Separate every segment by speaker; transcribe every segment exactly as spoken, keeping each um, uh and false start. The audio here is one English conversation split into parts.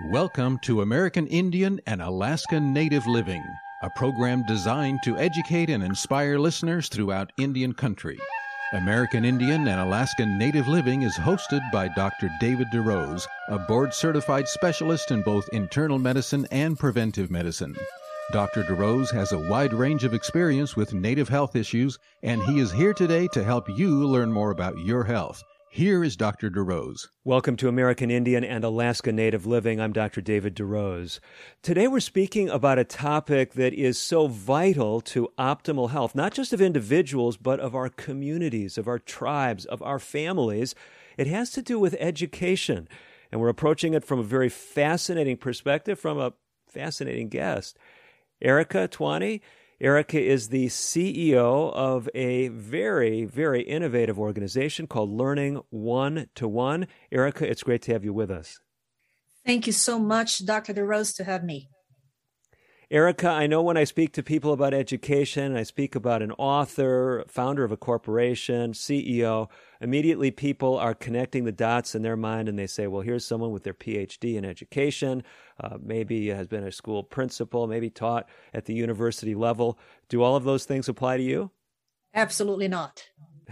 Speaker 1: Welcome to American Indian and Alaska Native Living, a program designed to educate and inspire listeners throughout Indian country. American Indian and Alaska Native Living is hosted by Doctor David DeRose, a board-certified specialist in both internal medicine and preventive medicine. Doctor DeRose has a wide range of experience with Native health issues, and he is here today to help you learn more about your health. Here is Doctor DeRose.
Speaker 2: Welcome to American Indian and Alaska Native Living. I'm Doctor David DeRose. Today we're speaking about a topic that is so vital to optimal health, not just of individuals, but of our communities, of our tribes, of our families. It has to do with education, and we're approaching it from a very fascinating perspective from a fascinating guest. Erica Twani. Erica is the C E O of a very, very innovative organization called Learning One to One. Erica, it's great to have you with us.
Speaker 3: Thank you so much, Doctor DeRose, to have me.
Speaker 2: Erica, I know when I speak to people about education, I speak about an author, founder of a corporation, C E O, immediately people are connecting the dots in their mind and they say, well, here's someone with their P H D in education, uh, maybe has been a school principal, maybe taught at the university level. Do all of those things apply to you?
Speaker 3: Absolutely not.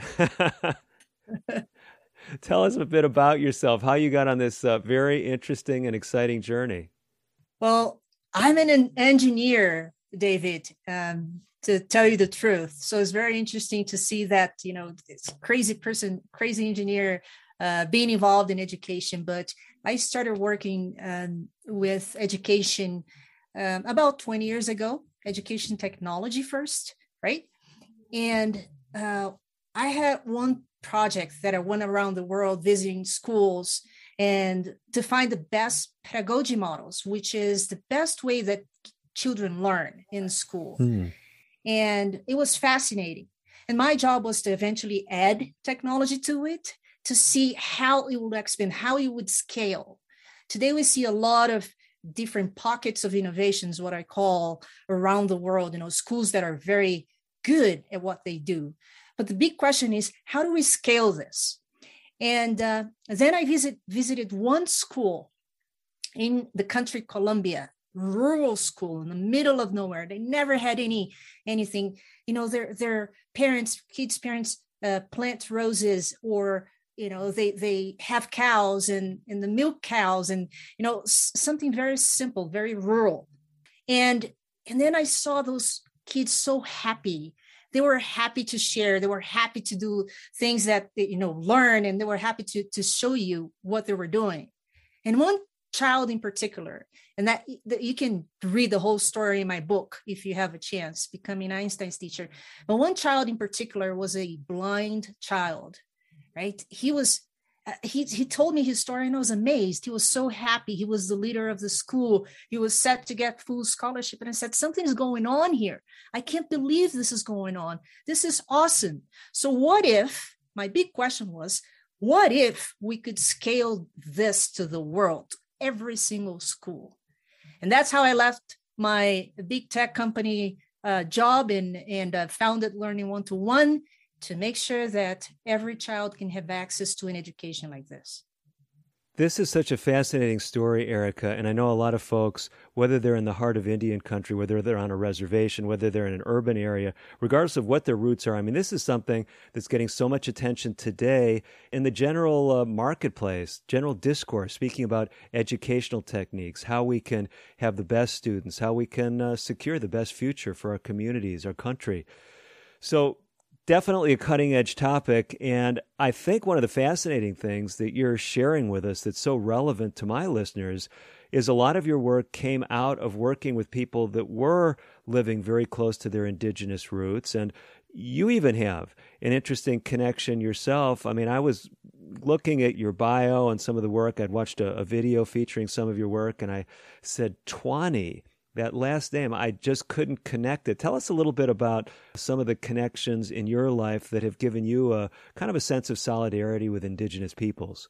Speaker 2: Tell us a bit about yourself, how you got on this uh, very interesting and exciting journey.
Speaker 3: Well, I'm an engineer, David, um, to tell you the truth. So it's very interesting to see that, you know, this crazy person, crazy engineer uh, being involved in education. But I started working um, with education um, about twenty years ago, education technology first, right? And uh, I had one project that I went around the world visiting schools and to find the best pedagogy models, which is the best way that children learn in school. Hmm. And it was fascinating. And my job was to eventually add technology to it to see how it would expand, how it would scale. Today, we see a lot of different pockets of innovations, what I call around the world, you know, schools that are very good at what they do. But the big question is, how do we scale this? And uh, then I visit, visited one school in the country, Colombia, rural school in the middle of nowhere. They never had any anything. You know, their their parents, kids' parents uh, plant roses, or you know, they they have cows and and the milk cows, and you know, s- something very simple, very rural. And and then I saw those kids so happy. They were happy to share. They were happy to do things that they, you know, learn, and they were happy to, to show you what they were doing. And one child in particular, and that, that you can read the whole story in my book if you have a chance, Becoming Einstein's Teacher. But one child in particular was a blind child, right? He was Uh, he, he told me his story and I was amazed. He was so happy. He was the leader of the school. He was set to get full scholarship. And I said, something is going on here. I can't believe this is going on. This is awesome. So what if, my big question was, what if we could scale this to the world, every single school? And that's how I left my big tech company uh, job and, and uh, founded Learning One to One, to make sure that every child can have access to an education like this.
Speaker 2: This is such a fascinating story, Erica, and I know a lot of folks, whether they're in the heart of Indian country, whether they're on a reservation, whether they're in an urban area, regardless of what their roots are, I mean, this is something that's getting so much attention today in the general uh, marketplace, general discourse, speaking about educational techniques, how we can have the best students, how we can uh, secure the best future for our communities, our country. So, definitely a cutting-edge topic, and I think one of the fascinating things that you're sharing with us that's so relevant to my listeners is a lot of your work came out of working with people that were living very close to their indigenous roots, and you even have an interesting connection yourself. I mean, I was looking at your bio and some of the work. I'd watched a, a video featuring some of your work, and I said, Twani. That last name, I just couldn't connect it. Tell us a little bit about some of the connections in your life that have given you a kind of a sense of solidarity with indigenous peoples.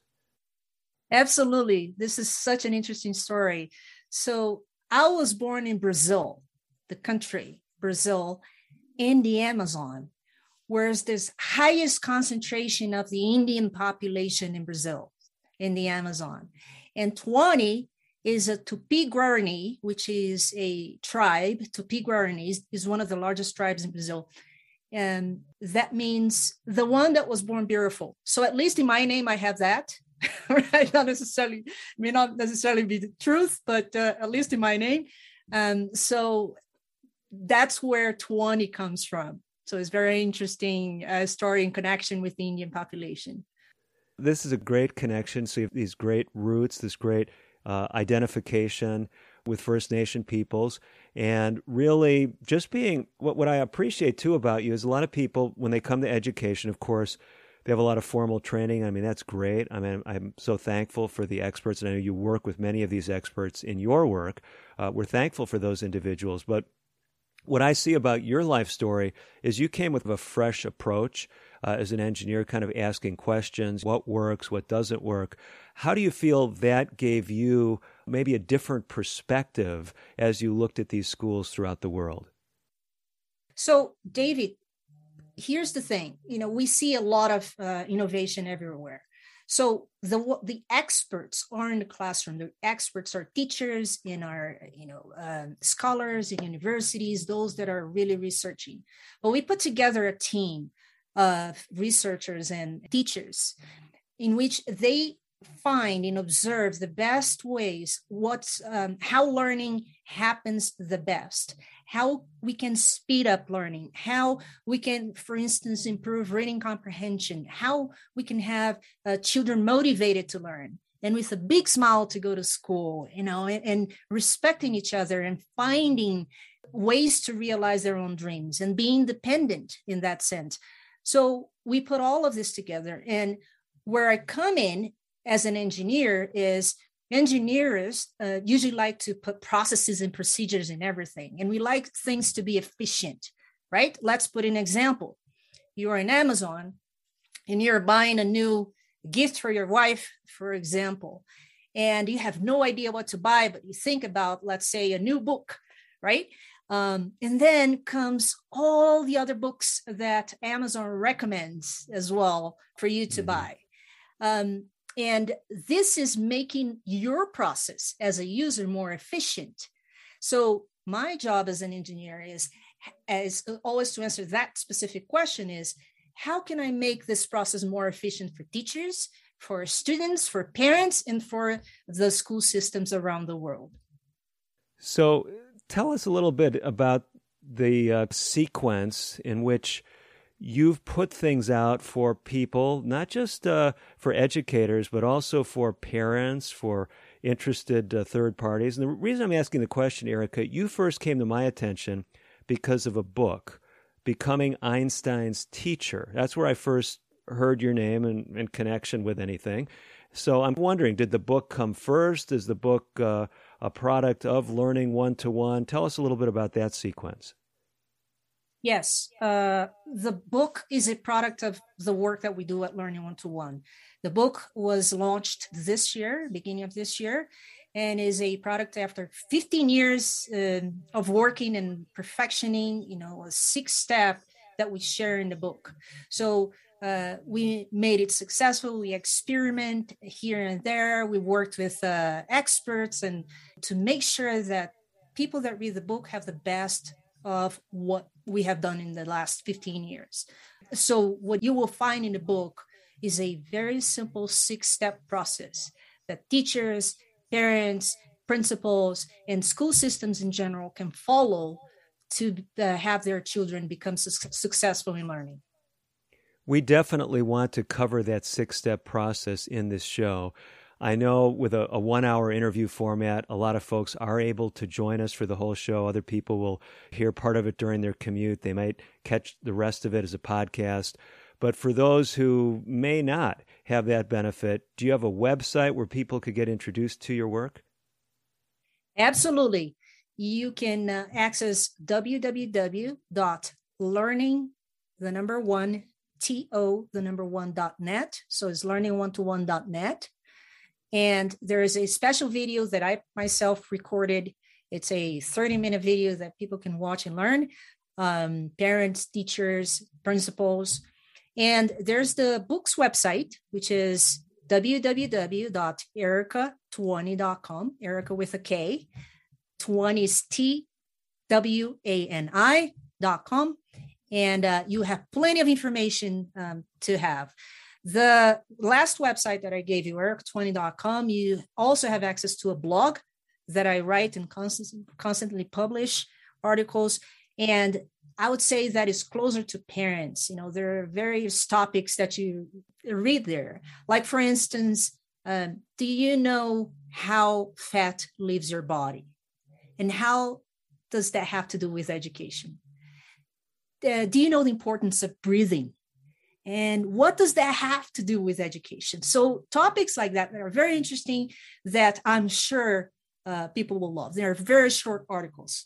Speaker 3: Absolutely. This is such an interesting story. So I was born in Brazil, the country, Brazil, in the Amazon, whereas there's highest concentration of the Indian population in Brazil, in the Amazon. And Twani is a Tupi-Guarani, which is a tribe. Tupi-Guarani is, is one of the largest tribes in Brazil. And that means the one that was born beautiful. So at least in my name, I have that. Right? Not necessarily, may not necessarily be the truth, but uh, at least in my name. Um, so that's where Tuani comes from. So it's very interesting uh, story in connection with the Indian population.
Speaker 2: This is a great connection. So you have these great roots, this great uh, identification with First Nation peoples, and really just being, what, what I appreciate too about you is a lot of people, when they come to education, of course, they have a lot of formal training. I mean, that's great. I mean, I'm so thankful for the experts, and I know you work with many of these experts in your work. Uh, we're thankful for those individuals. But what I see about your life story is you came with a fresh approach uh, as an engineer, kind of asking questions, what works, what doesn't work. How do you feel that gave you maybe a different perspective as you looked at these schools throughout the world?
Speaker 3: So, David, here's the thing. You know, we see a lot of uh, innovation everywhere. So the the experts are in the classroom. The experts are teachers in our, you know, uh, scholars in universities, those that are really researching. But we put together a team of researchers and teachers in which they find and observe the best ways, what's um, how learning happens the best, how we can speed up learning, how we can, for instance, improve reading comprehension, how we can have uh, children motivated to learn and with a big smile to go to school, you know, and, and respecting each other and finding ways to realize their own dreams and being independent in that sense. So we put all of this together, and where I come in as an engineer is engineers uh, usually like to put processes and procedures in everything. And we like things to be efficient, right? Let's put an example. You're in Amazon and you're buying a new gift for your wife, for example, and you have no idea what to buy, but you think about, let's say, a new book, right? Um, and then comes all the other books that Amazon recommends as well for you to mm-hmm. buy. Um, And this is making your process as a user more efficient. So my job as an engineer is, as always to answer that specific question is, how can I make this process more efficient for teachers, for students, for parents, and for the school systems around the world?
Speaker 2: So tell us a little bit about the uh, sequence in which you've put things out for people, not just uh, for educators, but also for parents, for interested uh, third parties. And the reason I'm asking the question, Erica, you first came to my attention because of a book, Becoming Einstein's Teacher. That's where I first heard your name and in connection with anything. So I'm wondering, did the book come first? Is the book uh, a product of learning one-to-one? Tell us a little bit about that sequence.
Speaker 3: Yes, uh, the book is a product of the work that we do at Learning One-to-One. The book was launched this year, beginning of this year, and is a product after fifteen years uh, of working and perfectioning, you know, a six-step that we share in the book. So uh, we made it successful. We experiment here and there. We worked with uh, experts and to make sure that people that read the book have the best of what we have done in the last fifteen years. So what you will find in the book is a very simple six-step process that teachers, parents, principals, and school systems in general can follow to uh, have their children become su- successful in learning.
Speaker 2: We definitely want to cover that six-step process in this show. I know with a, a one-hour interview format, a lot of folks are able to join us for the whole show. Other people will hear part of it during their commute. They might catch the rest of it as a podcast. But for those who may not have that benefit, do you have a website where people could get introduced to your work?
Speaker 3: Absolutely. You can uh, access w w w dot learning, the number one, T O, the number one dot net. So it's learning one to one dot net. And there is a special video that I myself recorded. It's a thirty minute video that people can watch and learn, um, parents, teachers, principals. And there's the book's website, which is w w w dot erica twenty dot com, Erica with a K, twenty is T W A N I dot com. And uh, you have plenty of information um, to have. The last website that I gave you, erica twenty dot com, you also have access to a blog that I write and constantly, constantly publish articles. And I would say that is closer to parents. You know, there are various topics that you read there. Like, for instance, um, do you know how fat leaves your body? And how does that have to do with education? Uh, do you know the importance of breathing? And what does that have to do with education? So topics like that that are very interesting that I'm sure uh, people will love. They're very short articles.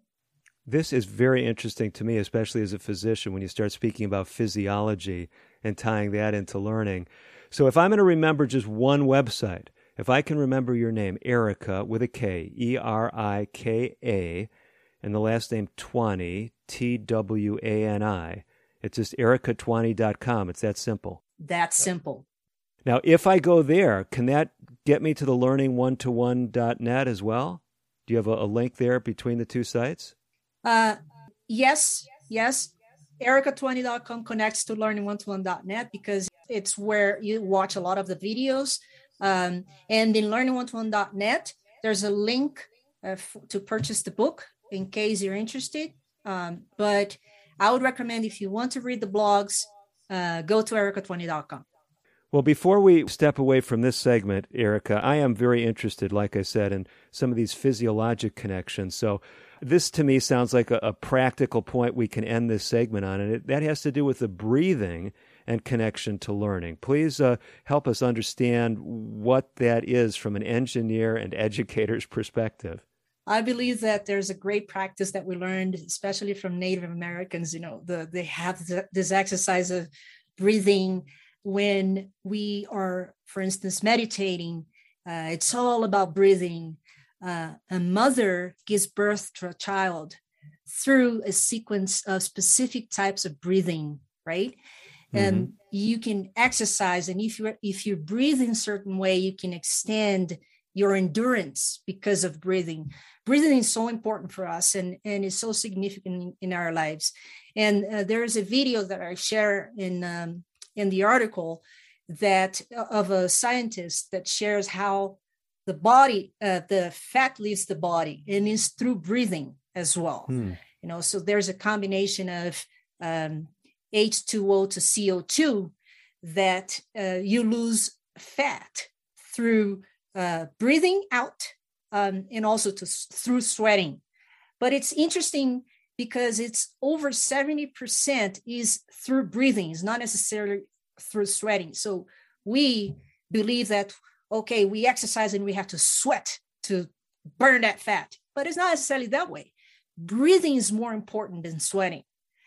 Speaker 2: This is very interesting to me, especially as a physician, when you start speaking about physiology and tying that into learning. So if I'm going to remember just one website, if I can remember your name, Erica with a K, E R I K A, and the last name twenty, T W A N I, it's just erica twenty dot com. It's that simple.
Speaker 3: That's simple.
Speaker 2: Now, if I go there, can that get me to the learning one to one dot net as well? Do you have a, a link there between the two sites?
Speaker 3: Uh, yes, yes. erica twenty dot com connects to learning one to one dot net because it's where you watch a lot of the videos. Um, and in learning one to one dot net, there's a link uh, f- to purchase the book in case you're interested. Um, but I would recommend, if you want to read the blogs, uh, go to erica twenty dot com.
Speaker 2: Well, before we step away from this segment, Erica, I am very interested, like I said, in some of these physiologic connections. So this to me sounds like a, a practical point we can end this segment on, and it, that has to do with the breathing and connection to learning. Please uh, help us understand what that is from an engineer and educator's perspective.
Speaker 3: I believe that there's a great practice that we learned, especially from Native Americans. You know, the, they have this exercise of breathing when we are, for instance, meditating. Uh, it's all about breathing. Uh, a mother gives birth to a child through a sequence of specific types of breathing, right? Mm-hmm. And you can exercise, and if you if you breathe in a certain way, you can extend your endurance because of breathing. Breathing is so important for us, and, and is so significant in, in our lives. And uh, there is a video that I share in um, in the article that of a scientist that shares how the body, uh, the fat leaves the body, and is through breathing as well. Hmm. You know, so there's a combination of um, H two O to C O two that uh, you lose fat through uh, breathing out um, and also to, through sweating. But it's interesting because it's over seventy percent is through breathing. It's not necessarily through sweating. So we believe that, okay, we exercise and we have to sweat to burn that fat, but it's not necessarily that way. Breathing is more important than sweating.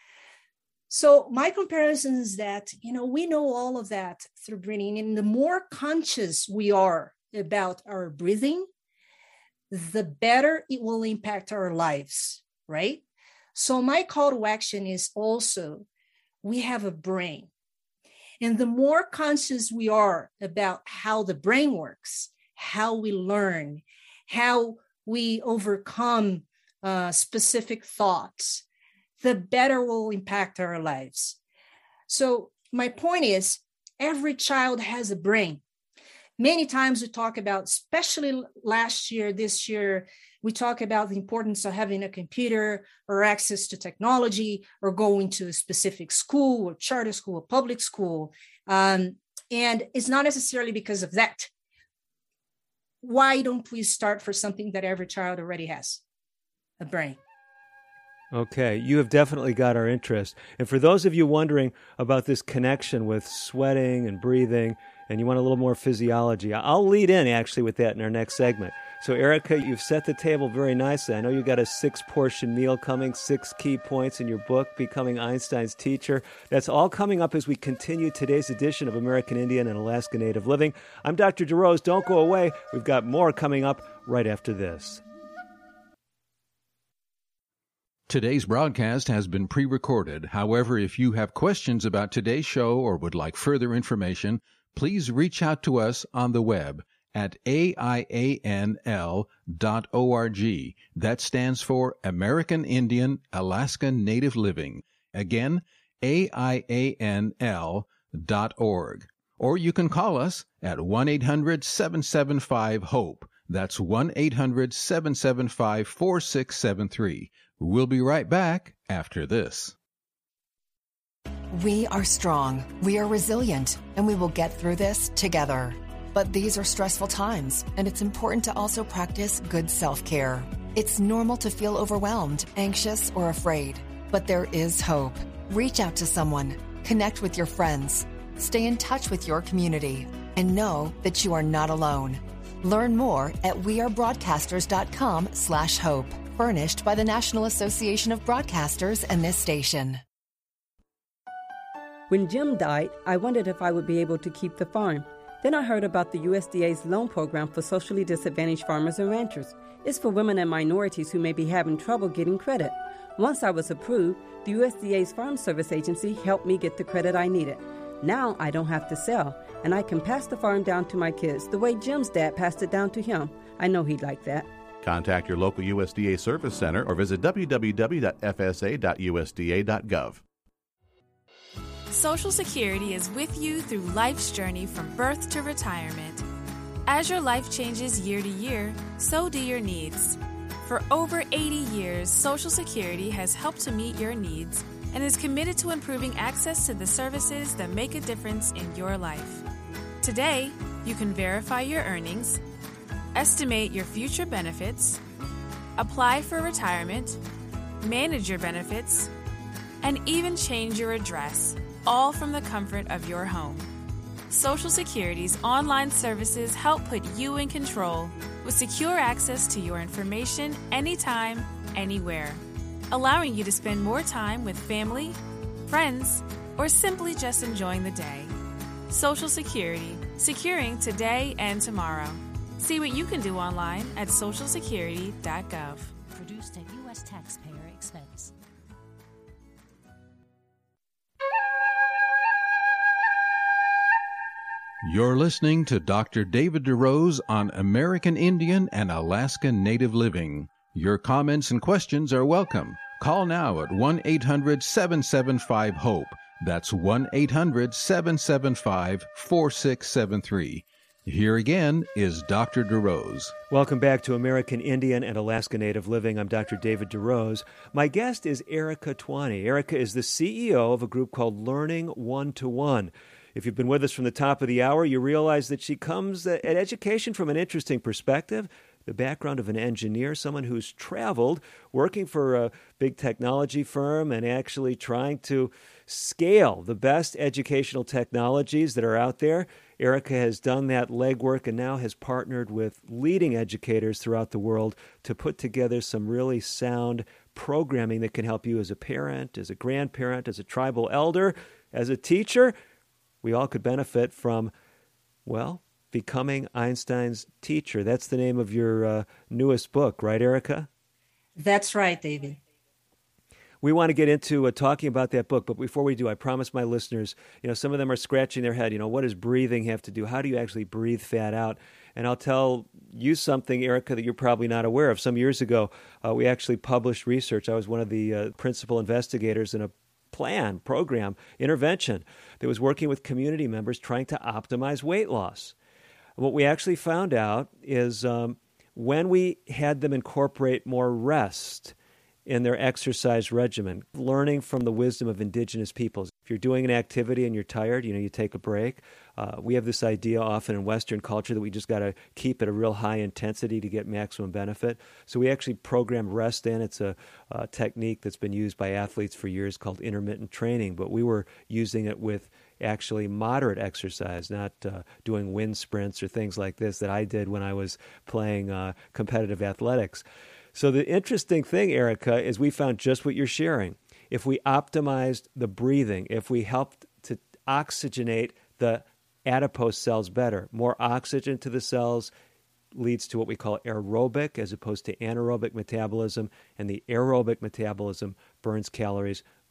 Speaker 3: So my comparison is that, you know, we know all of that through breathing, and the more conscious we are about our breathing, the better it will impact our lives, right? So my call to action is also, we have a brain. And the more conscious we are about how the brain works, how we learn, how we overcome uh, specific thoughts, the better will impact our lives. So my point is, every child has a brain. Many times we talk about, especially last year, this year, we talk about the importance of having a computer or access to technology or going to a specific school or charter school or public school. Um, and it's not necessarily because of that. Why don't we start for something that every child already has? A brain.
Speaker 2: Okay, you have definitely got our interest. And for those of you wondering about this connection with sweating and breathing, and you want a little more physiology, I'll lead in actually with that in our next segment. So Erica, you've set the table very nicely. I know you got a six-portion meal coming, six key points in your book, Becoming Einstein's Teacher. That's all coming up as we continue today's edition of American Indian and Alaska Native Living. I'm Doctor DeRose. Don't go away. We've got more coming up right after this.
Speaker 1: Today's broadcast has been pre-recorded. However, if you have questions about today's show or would like further information, please reach out to us on the web at A I A N L dot org. That stands for American Indian Alaska Native Living. Again, A I A N L dot org. Or you can call us at one eight hundred seven seven five HOPE. That's one eight hundred seven seven five four six seven three. We'll be right back after this.
Speaker 4: We are strong, we are resilient, and we will get through this together. But these are stressful times, and it's important to also practice good self-care. It's normal to feel overwhelmed, anxious, or afraid, but there is hope. Reach out to someone, connect with your friends, stay in touch with your community, and know that you are not alone. Learn more at wearebroadcasters.com slash hope, furnished by the National Association of Broadcasters and this station.
Speaker 5: When Jim died, I wondered if I would be able to keep the farm. Then I heard about the U S D A's loan program for socially disadvantaged farmers and ranchers. It's for women and minorities who may be having trouble getting credit. Once I was approved, the U S D A's Farm Service Agency helped me get the credit I needed. Now I don't have to sell, and I can pass the farm down to my kids the way Jim's dad passed it down to him. I know he'd like that.
Speaker 6: Contact your local U S D A Service Center or visit w w w dot f s a dot u s d a dot gov.
Speaker 7: Social Security is with you through life's journey from birth to retirement. As your life changes year to year, so do your needs. For over eighty years, Social Security has helped to meet your needs and is committed to improving access to the services that make a difference in your life. Today, you can verify your earnings, estimate your future benefits, apply for retirement, manage your benefits, and even change your address, all from the comfort of your home. Social Security's online services help put you in control with secure access to your information anytime, anywhere, allowing you to spend more time with family, friends, or simply just enjoying the day. Social Security, securing today and tomorrow. See what you can do online at social security dot gov.
Speaker 8: Produced at U S taxpayer expense.
Speaker 1: You're listening to Doctor David DeRose on American Indian and Alaska Native Living. Your comments and questions are welcome. Call now at one eight hundred seven seven five HOPE. That's one eight hundred seven seven five four six seven three. Here again is Doctor DeRose.
Speaker 2: Welcome back to American Indian and Alaska Native Living. I'm Doctor David DeRose. My guest is Erica Twaney. Erica is the C E O of a group called Learning One to One. If you've been with us from the top of the hour, you realize that she comes at education from an interesting perspective, the background of an engineer, someone who's traveled, working for a big technology firm and actually trying to scale the best educational technologies that are out there. Erica has done that legwork and now has partnered with leading educators throughout the world to put together some really sound programming that can help you as a parent, as a grandparent, as a tribal elder, as a teacher. We all could benefit from, well, becoming Einstein's teacher. That's the name of your uh, newest book, right, Erica?
Speaker 3: That's right, David.
Speaker 2: We want to get into uh, talking about that book, but before we do, I promise my listeners, you know, some of them are scratching their head, you know, what does breathing have to do? How do you actually breathe fat out? And I'll tell you something, Erica, that you're probably not aware of. Some years ago, uh, we actually published research. I was one of the uh, principal investigators in a plan, program, intervention that was working with community members trying to optimize weight loss. What we actually found out is um, when we had them incorporate more rest in their exercise regimen, learning from the wisdom of indigenous peoples. If you're doing an activity and you're tired, you know, you take a break. Uh, we have this idea often in Western culture that we just got to keep at a real high intensity to get maximum benefit. So we actually program rest in. It's a, a technique that's been used by athletes for years called intermittent training, but we were using it with actually moderate exercise, not uh, doing wind sprints or things like this that I did when I was playing uh, competitive athletics. So the interesting thing, Erica, is we found just what you're sharing. If we optimized the breathing, if we helped to oxygenate the adipose cells better, more oxygen to the cells leads to what we call aerobic as opposed to anaerobic metabolism, and the aerobic metabolism burns calories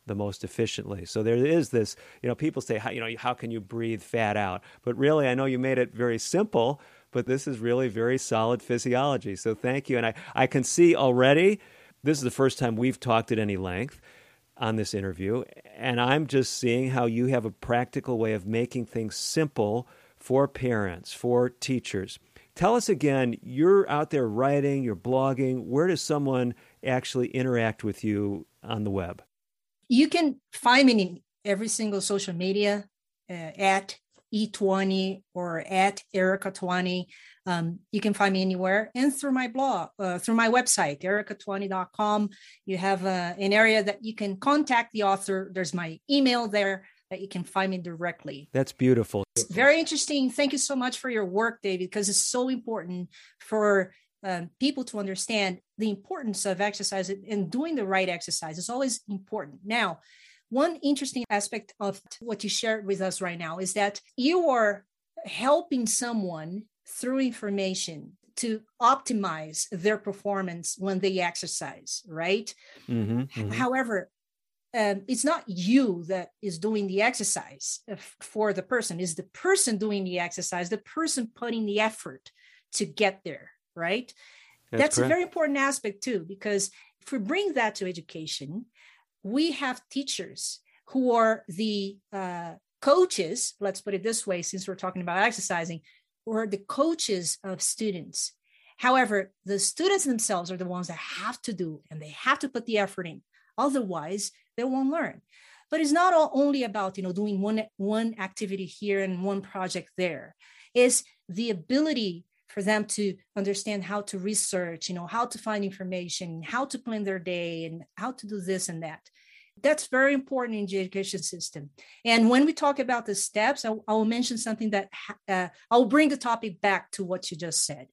Speaker 2: the most efficiently. So there is this, you know, people say, how, you know, how can you breathe fat out? But really, I know you made it very simple, but this is really very solid physiology. So thank you. And I, I can see already, this is the first time we've talked at any length on this interview, and I'm just seeing how you have a practical way of making things simple for parents, for teachers. Tell us again, you're out there writing, you're blogging. Where does someone actually interact with you on the web?
Speaker 3: You can find me in every single social media uh, at E twenty or at Erica twenty. Um, you can find me anywhere, and through my blog, uh, through my website, erica twenty dot com. You have uh, an area that you can contact the author. There's my email there that you can find me directly.
Speaker 2: That's beautiful.
Speaker 3: It's very interesting. Thank you so much for your work, David, because it's so important for um, people to understand the importance of exercise and doing the right exercise. It's always important. Now, one interesting aspect of what you shared with us right now is that you are helping someone through information to optimize their performance when they exercise, right? Mm-hmm, mm-hmm. However, um, it's not you that is doing the exercise for the person. It's the person doing the exercise, the person putting the effort to get there, right? That's, That's a very important aspect too, because if we bring that to education, we have teachers who are the uh, coaches, let's put it this way, since we're talking about exercising, who are the coaches of students. However, the students themselves are the ones that have to do, and they have to put the effort in. Otherwise, they won't learn. But it's not all only about, you know, doing one, one activity here and one project there. It's the ability for them to understand how to research, you know, how to find information, how to plan their day, and how to do this and that. That's very important in the education system. And when we talk about the steps, I, I will mention something that uh, I'll bring the topic back to what you just said.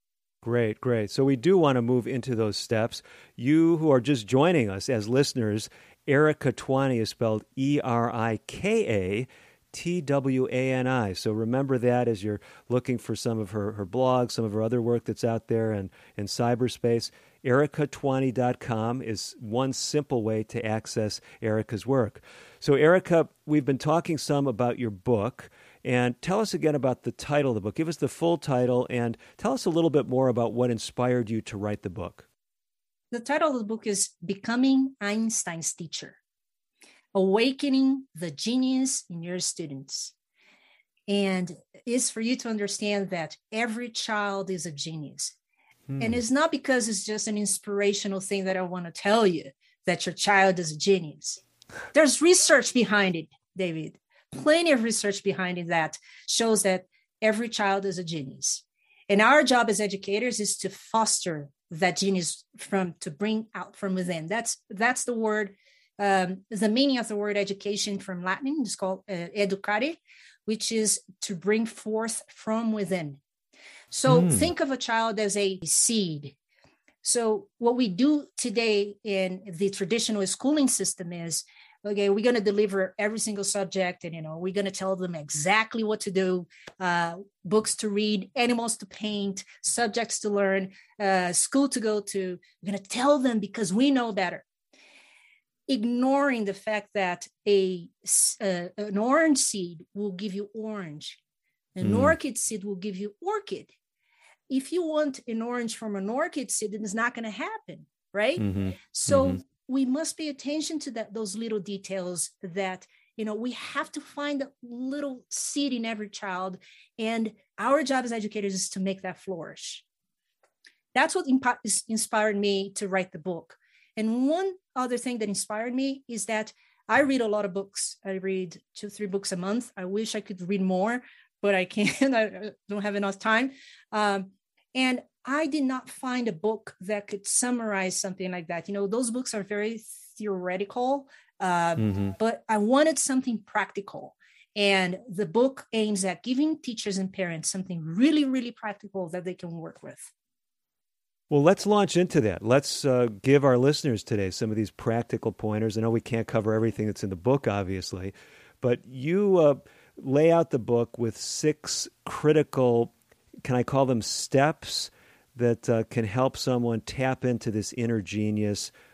Speaker 2: Great, great. So we do want to move into those steps. You who are just joining us as listeners, Erica Twani is spelled E R I K A T W A N I. So remember that as you're looking for some of her, her blogs, some of her other work that's out there and in cyberspace. erica twenty dot com is one simple way to access Erica's work. So Erica, we've been talking some about your book, and tell us again about the title of the book. Give us the full title and tell us a little bit more about what inspired you to write the book.
Speaker 3: The title of the book is Becoming Einstein's Teacher: Awakening the Genius in Your Students. And it's for you to understand that every child is a genius. Hmm. And it's not because it's just an inspirational thing that I want to tell you that your child is a genius. There's research behind it, David. Plenty of research behind it that shows that every child is a genius. And our job as educators is to foster that genius from to bring out from within. That's that's the word. Um, the meaning of the word education from Latin is called uh, educare, which is to bring forth from within. So mm. think of a child as a seed. So what we do today in the traditional schooling system is, okay, we're going to deliver every single subject, and, you know, we're going to tell them exactly what to do, uh, books to read, animals to paint, subjects to learn, uh, school to go to. We're going to tell them because we know better. Ignoring the fact that a uh, an orange seed will give you orange, an mm. orchid seed will give you orchid. If you want an orange from an orchid seed, then it's not going to happen, right? Mm-hmm. So mm-hmm. we must pay attention to that, those little details that, you know, we have to find a little seed in every child, and our job as educators is to make that flourish. That's what imp- inspired me to write the book. And one other thing that inspired me is that I read a lot of books. I read two, three books a month. I wish I could read more, but I can't. I don't have enough time. Um, and I did not find a book that could summarize something like that. You know, those books are very theoretical, uh, mm-hmm. but I wanted something practical. And the book aims at giving teachers and parents something really, really practical that they can work with.
Speaker 2: Well, let's launch into that. Let's uh, give our listeners today some of these practical pointers. I know we can't cover everything that's in the book, obviously, but you uh, lay out the book with six critical, can I call them steps, that uh, can help someone tap into this inner genius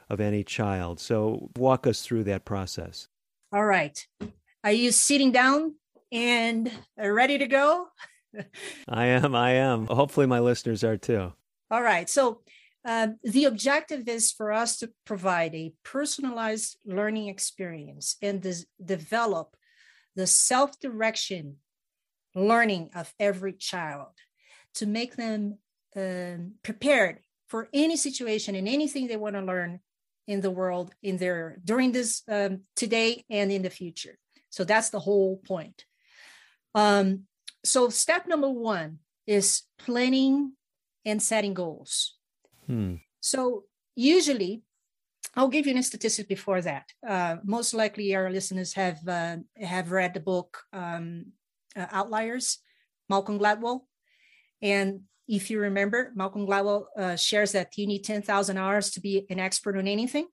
Speaker 2: of any child. So walk us through that process.
Speaker 3: All right. Are you sitting down and ready to go?
Speaker 2: I am. I am. Hopefully my listeners are too.
Speaker 3: All right. So um, the objective is for us to provide a personalized learning experience and des- develop the self-direction learning of every child to make them um, prepared for any situation and anything they want to learn in the world in their during this um, today and in the future. So that's the whole point. Um, so step number one is planning and setting goals.
Speaker 2: Hmm.
Speaker 3: So usually, I'll give you a statistic before that. Uh, most likely our listeners have uh, have read the book um, uh, Outliers, Malcolm Gladwell. And if you remember, Malcolm Gladwell uh, shares that you need ten thousand hours to be an expert on anything.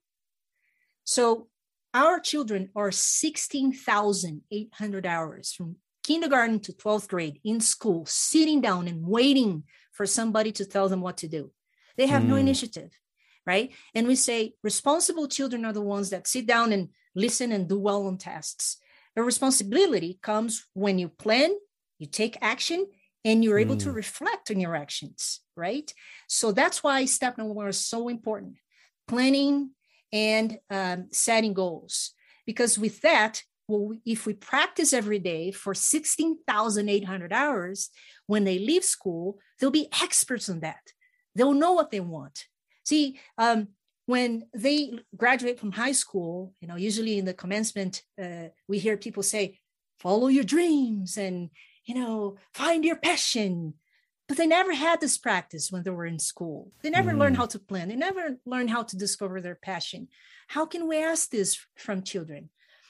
Speaker 3: So our children are sixteen thousand eight hundred hours from kindergarten to twelfth grade in school, sitting down and waiting for somebody to tell them what to do. They have mm. no initiative, right? And we say responsible children are the ones that sit down and listen and do well on tests. The responsibility comes when you plan, you take action, and you're able mm. to reflect on your actions, right? So that's why step number one is so important. Planning and um, setting goals. Because with that, well, if we practice every day for sixteen thousand eight hundred hours, when they leave school, they'll be experts on that. They'll know what they want. See, um, when they graduate from high school, you know, usually in the commencement, uh, we hear people say, follow your dreams and, you know, find your passion. But they never had this practice when they were in school. They never mm. learned how to plan. They never learned how to discover their passion. How can we ask this from children?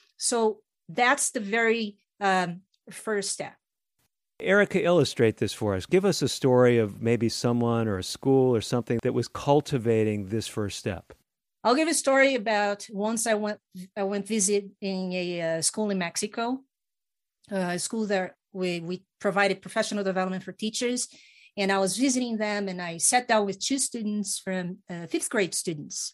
Speaker 3: So that's the very um, first step.
Speaker 2: Erica, illustrate this for us. Give us a story of maybe someone or a school or something that was cultivating this first step.
Speaker 3: I'll give a story about once I went I went visiting a uh, school in Mexico, uh, a school that we, we provided professional development for teachers. And I was visiting them and I sat down with two students from uh, fifth grade students.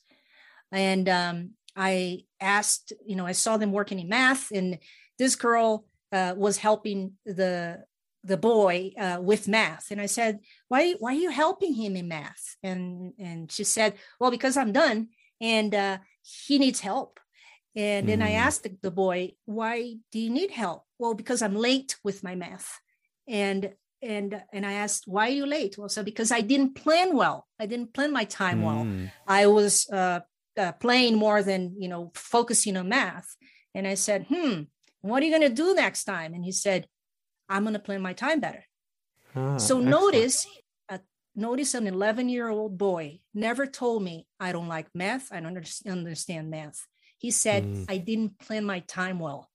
Speaker 3: And um, I asked, you know, I saw them working in math, and this girl uh, was helping the the boy uh, with math. And I said, why, why are you helping him in math? And, and she said, well, because I'm done and uh, he needs help. And mm. then I asked the, the boy, why do you need help? Well, because I'm late with my math. And, and, and I asked, why are you late? Well, so because I didn't plan well. I didn't plan my time mm. well. I was uh, uh, playing more than, you know, focusing on math. And I said, hmm, what are you going to do next time? And he said, I'm going to plan my time better. Ah, so excellent. notice, uh, notice an eleven-year-old boy never told me I don't like math. I don't understand math. He said, mm. I didn't plan my time well.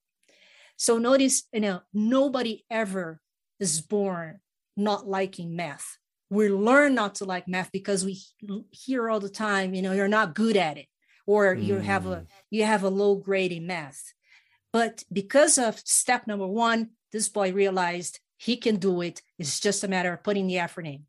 Speaker 3: So notice, you know, nobody ever is born not liking math. We learn not to like math because we hear all the time, you know, you're not good at it, or mm. you have a you have a low grade in math. But because of step number one, this boy realized he can do it. It's just a matter of putting the effort in.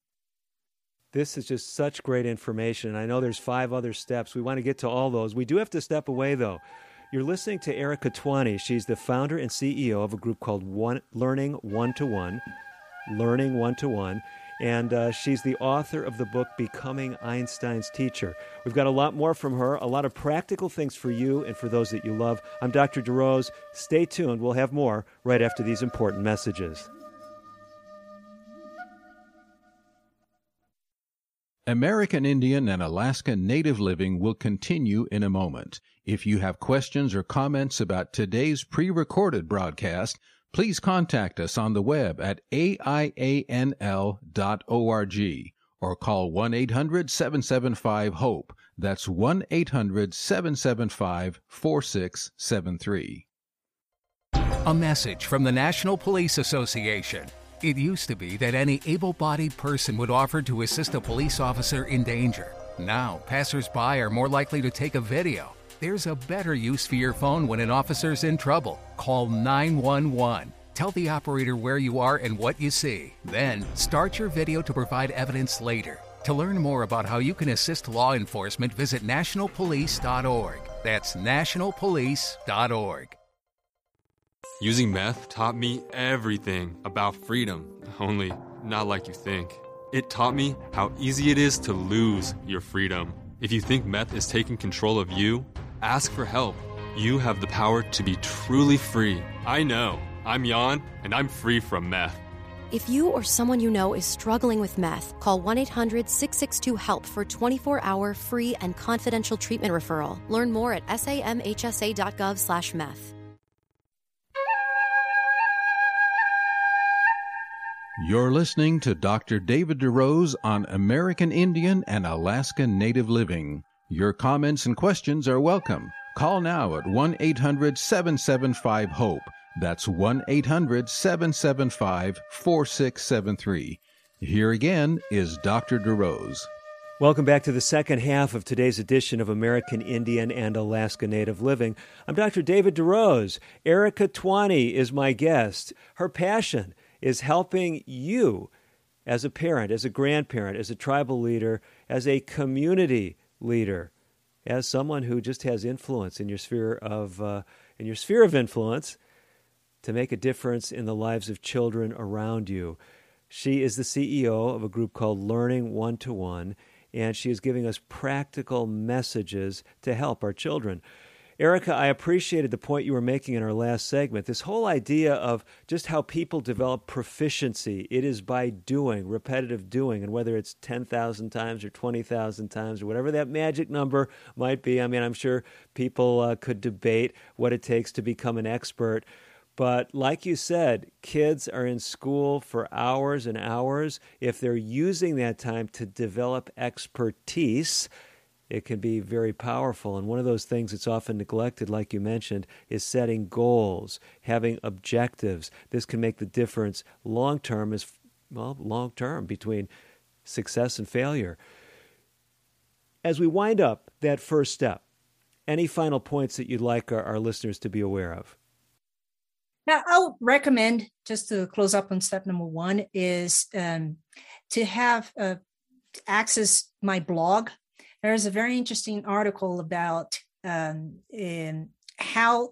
Speaker 2: This is just such great information. I know there's five other steps. We want to get to all those. We do have to step away, though. You're listening to Erica Twaney. She's the founder and C E O of a group called One, Learning One-to-One, Learning One-to-One. And uh, she's the author of the book, Becoming Einstein's Teacher. We've got a lot more from her, a lot of practical things for you and for those that you love. I'm Doctor DeRose. Stay tuned. We'll have more right after these important messages.
Speaker 1: American Indian and Alaska Native Living will continue in a moment. If you have questions or comments about today's pre-recorded broadcast, please contact us on the web at A I A N L dot org or call one eight hundred seven seven five HOPE. That's one eight hundred seven seven five four six seven three.
Speaker 9: A message from the National Police Association. It used to be that any able-bodied person would offer to assist a police officer in danger. Now, passers-by are more likely to take a video. There's a better use for your phone when an officer's in trouble. Call nine one one. Tell the operator where you are and what you see. Then, start your video to provide evidence later. To learn more about how you can assist law enforcement, visit national police dot org. That's national police dot org.
Speaker 10: Using meth taught me everything about freedom, only not like you think. It taught me how easy it is to lose your freedom. If you think meth is taking control of you, ask for help. You have the power to be truly free. I know. I'm Jan, and I'm free from meth.
Speaker 11: If you or someone you know is struggling with meth, call one eight hundred six six two HELP for twenty-four hour free and confidential treatment referral. Learn more at samhsa.gov slash meth.
Speaker 1: You're listening to Doctor David DeRose on American Indian and Alaska Native Living. Your comments and questions are welcome. Call now at one eight hundred seven seven five HOPE. That's one eight hundred seven seven five four six seven three. Here again is Doctor DeRose.
Speaker 2: Welcome back to the second half of today's edition of American Indian and Alaska Native Living. I'm Doctor David DeRose. Erica Twaney is my guest. Her passion is helping you as a parent, as a grandparent, as a tribal leader, as a community leader, as someone who just has influence in your sphere of uh, in your sphere of influence, to make a difference in the lives of children around you. She is the C E O of a group called Learning One-to-One, and she is giving us practical messages to help our children. Erica, I appreciated the point you were making in our last segment, this whole idea of just how people develop proficiency. It is by doing, repetitive doing, and whether it's ten thousand times or twenty thousand times or whatever that magic number might be. I mean, I'm sure people uh, could debate what it takes to become an expert. But like you said, kids are in school for hours and hours. If they're using that time to develop expertise, it can be very powerful. And one of those things that's often neglected, like you mentioned, is setting goals, having objectives. This can make the difference long-term, as well, long-term between success and failure. As we wind up that first step, any final points that you'd like our, our listeners to be aware of?
Speaker 3: Now, I would recommend, just to close up on step number one, is um, to have uh, access my blog. There's a very interesting article about um, in how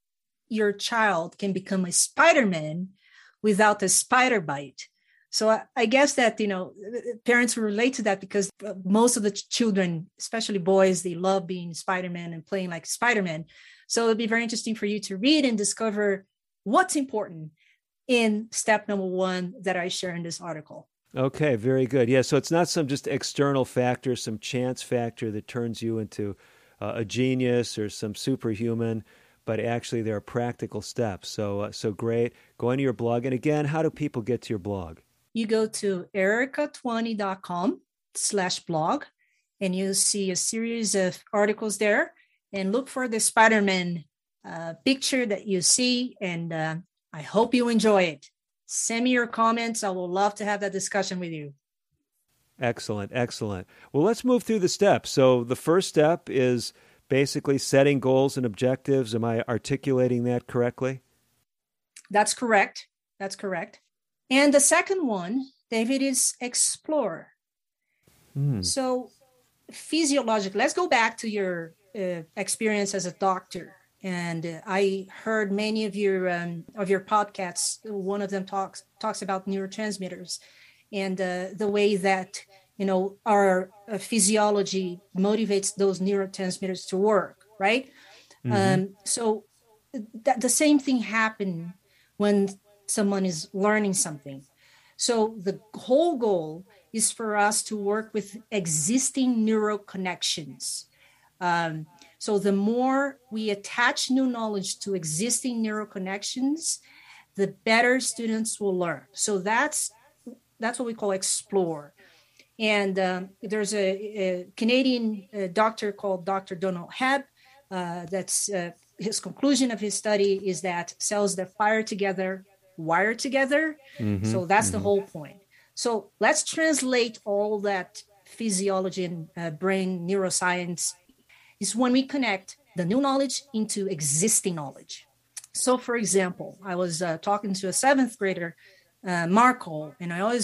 Speaker 3: your child can become a Spider-Man without a spider bite. So I, I guess that, you know, parents will relate to that because most of the children, especially boys, they love being Spider-Man and playing like Spider-Man. So it'd be very interesting for you to read and discover what's important in step number one that I share in this article.
Speaker 2: Okay, very good. Yeah, so it's not some just external factor, some chance factor that turns you into uh, a genius or some superhuman, but actually there are practical steps. So, uh, so great. Go into your blog. And again, how do people get to your blog?
Speaker 3: You go to erica twenty dot com slash blog, and you'll see a series of articles there. And look for the Spider-Man uh, picture that you see, and uh, I hope you enjoy it. Send me your comments. I would love to have that discussion with you.
Speaker 2: Excellent, excellent. Well, let's move through the steps. So the first step is basically setting goals and objectives. Am I articulating that correctly?
Speaker 3: That's correct. That's correct. And the second one, David, is explore. Hmm. So physiologically, let's go back to your uh, experience as a doctor. And uh, I heard many of your um, of your podcasts. One of them talks talks about neurotransmitters and uh, the way that, you know, our uh, physiology motivates those neurotransmitters to work, right? Mm-hmm. Um, so that the same thing happens when someone is learning something. So the whole goal is for us to work with existing neural connections. Um, So the more we attach new knowledge to existing neural connections, the better students will learn. So that's that's what we call explore. And um, there's a, a Canadian uh, doctor called Doctor Donald Hebb. Uh, that's uh, his conclusion of his study is that cells that fire together wire together. Mm-hmm, so that's mm-hmm. the whole point. So let's translate all that physiology and uh, brain neuroscience is when we connect the new knowledge into existing knowledge. So, for example, I was uh, talking to a seventh grader, uh, Marco, and I always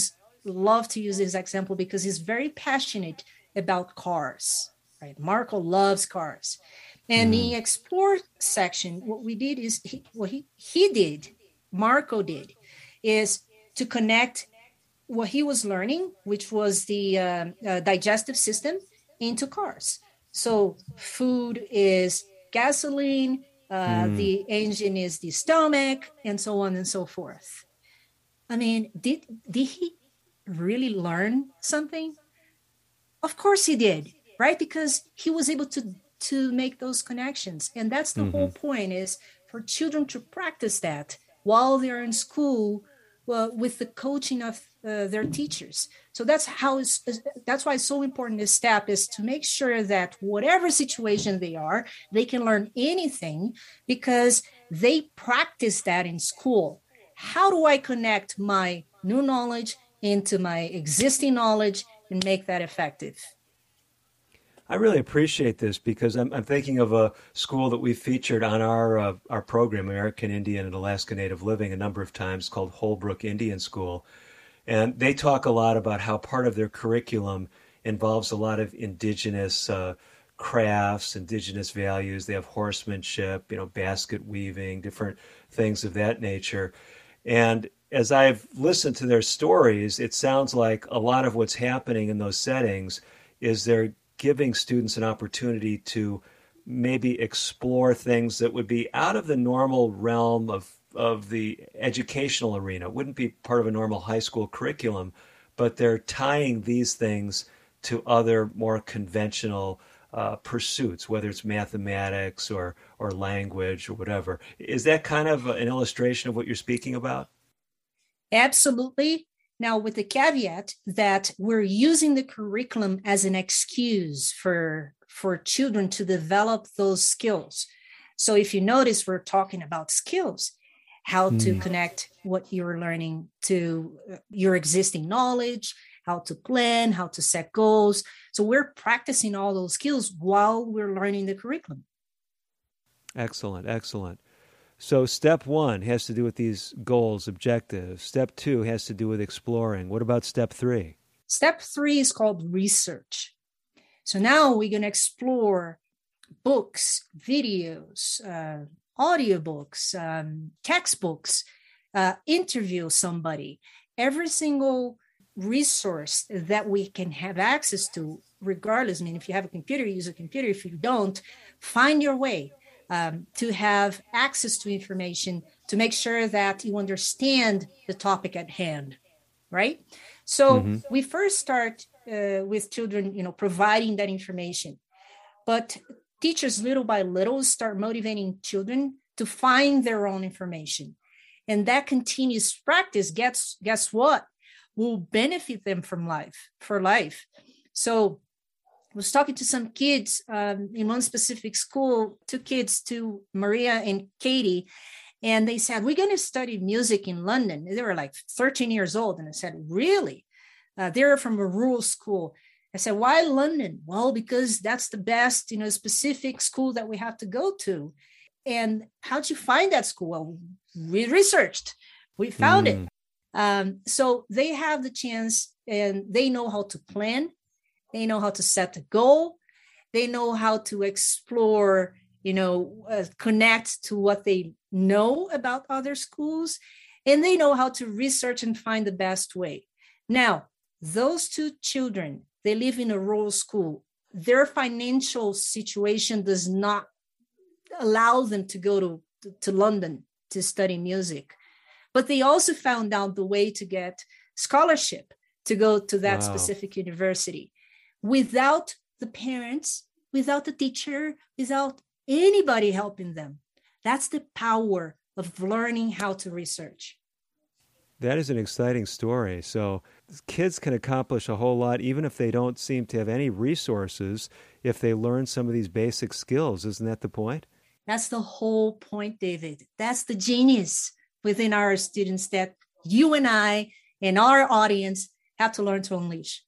Speaker 3: love to use this example because he's very passionate about cars, right? Marco loves cars. And mm. in the Explore section, what we did is, he, what he, he did, Marco did, is to connect what he was learning, which was the uh, uh, digestive system, into cars. So food is gasoline, uh, mm. the engine is the stomach, and so on and so forth. I mean, did did he really learn something? Of course he did, right? Because he was able to, to make those connections. And that's the mm-hmm. whole point, is for children to practice that while they're in school, well, with the coaching of uh, their teachers. So that's how it's, that's why it's so important. This step is to make sure that whatever situation they are, they can learn anything because they practice that in school. How do I connect my new knowledge into my existing knowledge and make that effective?
Speaker 2: I really appreciate this because I'm, I'm thinking of a school that we featured on our uh, our program, American Indian and Alaska Native Living, a number of times, called Holbrook Indian School. And they talk a lot about how part of their curriculum involves a lot of indigenous uh, crafts, indigenous values. They have horsemanship, you know, basket weaving, different things of that nature. And as I've listened to their stories, it sounds like a lot of what's happening in those settings is they're giving students an opportunity to maybe explore things that would be out of the normal realm of, of the educational arena. It wouldn't be part of a normal high school curriculum, but they're tying these things to other more conventional uh, pursuits, whether it's mathematics or, or language or whatever. Is that kind of an illustration of what you're speaking about?
Speaker 3: Absolutely. Now, with the caveat that we're using the curriculum as an excuse for, for children to develop those skills. So if you notice, we're talking about skills, how mm. to connect what you're learning to your existing knowledge, how to plan, how to set goals. So we're practicing all those skills while we're learning the curriculum.
Speaker 2: Excellent, excellent. So step one has to do with these goals, objectives. Step two has to do with exploring. What about step three?
Speaker 3: Step three is called research. So now we're going to explore books, videos, uh, audiobooks, um, textbooks, uh, interview somebody. Every single resource that we can have access to, regardless. I mean, if you have a computer, use a computer. If you don't, find your way. Um, to have access to information to make sure that you understand the topic at hand, right? So mm-hmm. we first start uh, with children, you know, providing that information. But teachers, little by little, start motivating children to find their own information. And that continuous practice, gets, guess what, will benefit them from life, for life. So I was talking to some kids um, in one specific school, two kids, to Maria and Katie, and they said, we're going to study music in London. They were like thirteen years old. And I said, really? Uh, they're from a rural school. I said, why London? Well, because that's the best, you know, specific school that we have to go to. And how'd you find that school? Well, we researched, we found mm. it. Um, so they have the chance and they know how to plan. They know how to set a goal. They know how to explore, you know, uh, connect to what they know about other schools. And they know how to research and find the best way. Now, those two children, they live in a rural school. Their financial situation does not allow them to go to, to London to study music. But they also found out the way to get scholarship to go to that wow. specific university. Without the parents, without the teacher, without anybody helping them. That's the power of learning how to research.
Speaker 2: That is an exciting story. So kids can accomplish a whole lot, even if they don't seem to have any resources, if they learn some of these basic skills. Isn't that the point?
Speaker 3: That's the whole point, David. That's the genius within our students that you and I and our audience have to learn to unleash.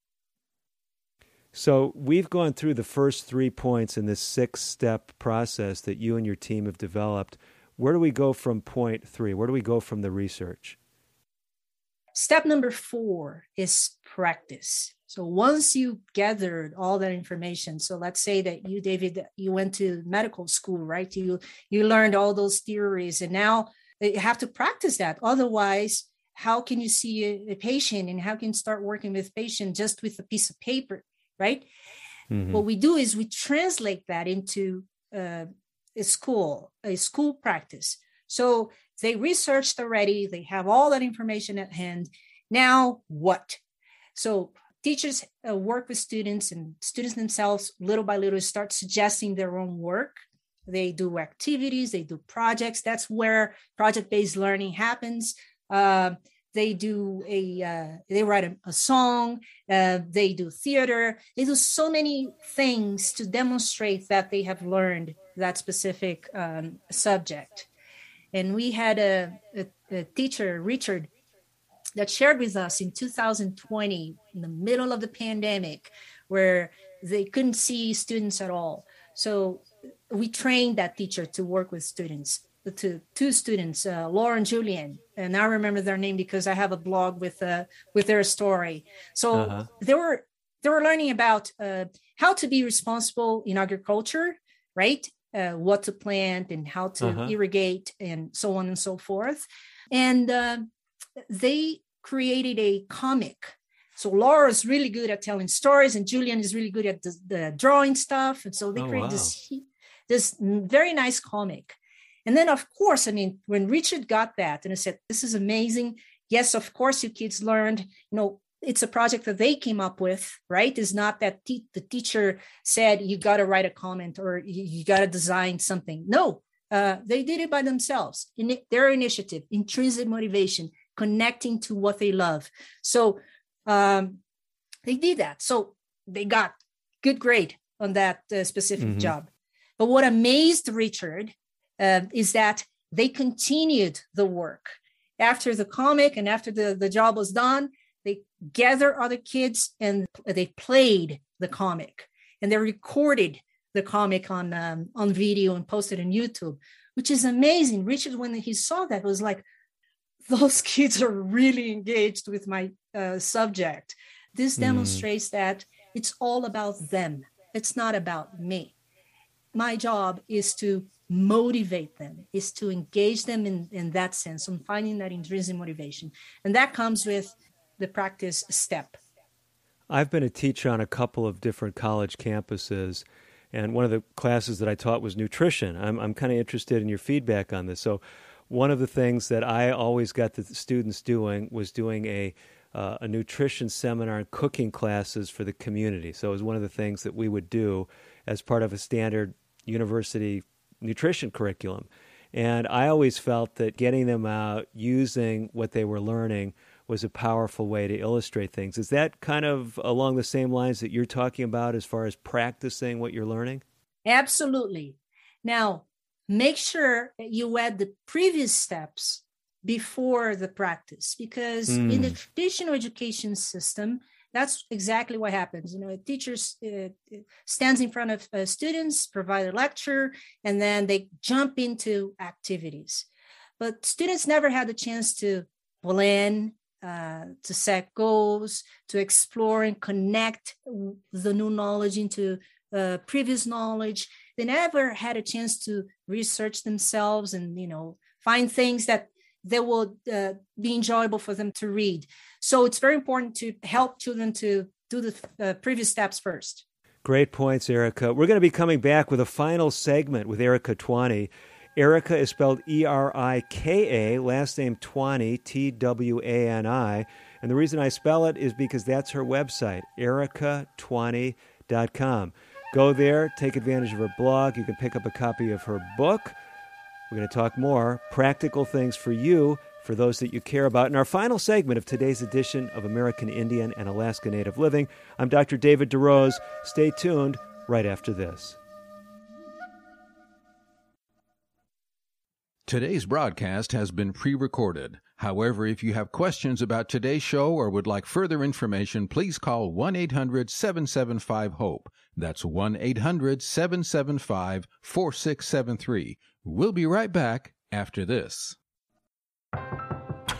Speaker 2: So we've gone through the first three points in this six-step process that you and your team have developed. Where do we go from point three? Where do we go from the research?
Speaker 3: Step number four is practice. So once you gathered all that information, so let's say that you, David, you went to medical school, right? You, you learned all those theories, and now you have to practice that. Otherwise, how can you see a, a patient, and how can you start working with patient just with a piece of paper, right? Mm-hmm. What we do is we translate that into uh, a school, a school practice. So they researched already, they have all that information at hand. Now what? So teachers uh, work with students, and students themselves, little by little, start suggesting their own work. They do activities, they do projects. That's where project-based learning happens. Uh, they do a, uh, they write a, a song, uh, they do theater. They do so many things to demonstrate that they have learned that specific um, subject. And we had a, a, a teacher, Richard, that shared with us in two thousand twenty, in the middle of the pandemic, where they couldn't see students at all. So we trained that teacher to work with students, to two students, uh, Laura and Julian. And I remember their name because I have a blog with uh, with their story. So uh-huh. they were they were learning about uh, how to be responsible in agriculture, right? Uh, what to plant and how to uh-huh. irrigate and so on and so forth. And uh, they created a comic. So Laura is really good at telling stories, and Julian is really good at the, the drawing stuff. And so they oh, created wow. this, this very nice comic. And then, of course, I mean, when Richard got that and I said, this is amazing. Yes, of course, you kids learned, you know, it's a project that they came up with, right? It's not that te- the teacher said, you got to write a comment or you, you got to design something. No, uh, they did it by themselves. In it, their initiative, intrinsic motivation, connecting to what they love. So um, they did that. So they got good grade on that uh, specific mm-hmm. job. But what amazed Richard uh, is that they continued the work. After the comic and after the, the job was done, they gathered other kids and they played the comic, and they recorded the comic on um, on video and posted on YouTube, which is amazing. Richard, when he saw that, was like, those kids are really engaged with my uh, subject. This mm. demonstrates that it's all about them. It's not about me. My job is to motivate them, is to engage them in, in that sense, on finding that intrinsic motivation. And that comes with the practice step.
Speaker 2: I've been a teacher on a couple of different college campuses, and one of the classes that I taught was nutrition. I'm I'm kind of interested in your feedback on this. So one of the things that I always got the students doing was doing a uh, a nutrition seminar and cooking classes for the community. So it was one of the things that we would do as part of a standard university nutrition curriculum. And I always felt that getting them out, using what they were learning, was a powerful way to illustrate things. Is that kind of along the same lines that you're talking about as far as practicing what you're learning?
Speaker 3: Absolutely. Now, make sure that you add the previous steps before the practice, because mm. in the traditional education system, that's exactly what happens. You know, a teacher uh, stands in front of uh, students, provide a lecture, and then they jump into activities. But students never had the chance to plan, uh, to set goals, to explore and connect the new knowledge into uh, previous knowledge. They never had a chance to research themselves and, you know, find things that they will uh, be enjoyable for them to read. So it's very important to help children to do the uh, previous steps first.
Speaker 2: Great points, Erica. We're going to be coming back with a final segment with Erica Twani. Erica is spelled E R I K A, last name Twani, T W A N I. And the reason I spell it is because that's her website, erica twani dot com. Go there, take advantage of her blog. You can pick up a copy of her book. We're going to talk more practical things for you, for those that you care about. In our final segment of today's edition of American Indian and Alaska Native Living, I'm Doctor David DeRose. Stay tuned right after this.
Speaker 1: Today's broadcast has been pre-recorded. However, if you have questions about today's show or would like further information, please call one eight hundred seven seven five HOPE. That's one eight hundred seven seven five four six seven three. We'll be right back after this.